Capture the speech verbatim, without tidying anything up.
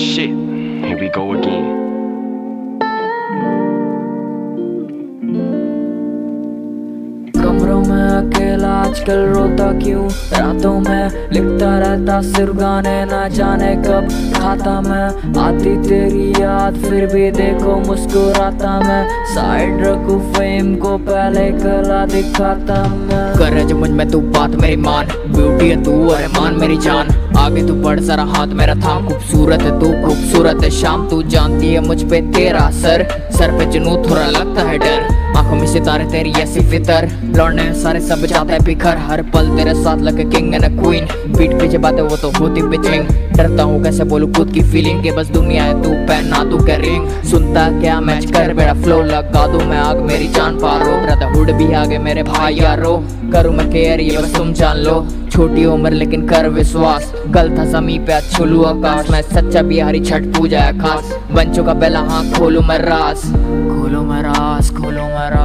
Shit, here we go again. कमरों में अकेला आजकल रोता क्यों, रातों में लिखता रहता सिर्फ गाने, ना जाने कब खाता मैं। आती तेरी याद फिर भी देखो मुस्कुराता मैं, साइड रखूं फेम को पहले कला दिखाता मैं। कर जो मुझ में तू बात मेरी मान, ब्यूटी है तू और मान मेरी जान। आगे तू बढ़ जरा हाथ मेरा थाम, खूबसूरत है तू खूबसूरत है शाम। तू जानती है मुझ पे तेरा असर, सर पे जुनू थोड़ा लगता है डर। आंखों में सितारे तेरी ऐसी फितर, लौटने सारे सब जाते हैं बिखर। हर पल तेरे साथ लगे किंग एंड क्वीन, पीठ पीछे बातें वो तो होती पिचिंग। डरता हूँ कैसे बोलूं खुद की फीलिंग के, बस दुनिया है तू पहना तू क्या रिंग। सुनता क्या मैच कर मेरा फ्लो, लगा दूं मैं आग मेरी जान पारो। ब्रदरहुड भी आगे मेरे भाई यारो, करूँ मैं केयर ये बस तुम जान लो। छोटी उम्र लेकिन कर विश्वास, कल था जमी पे आज छुलू आकाश। मैं सच्चा बिहारी छठ पूजा है खास, बन चुका बेला हाँ खोलू मैं राज, खोलू मैं राज, खोलू मैं राज।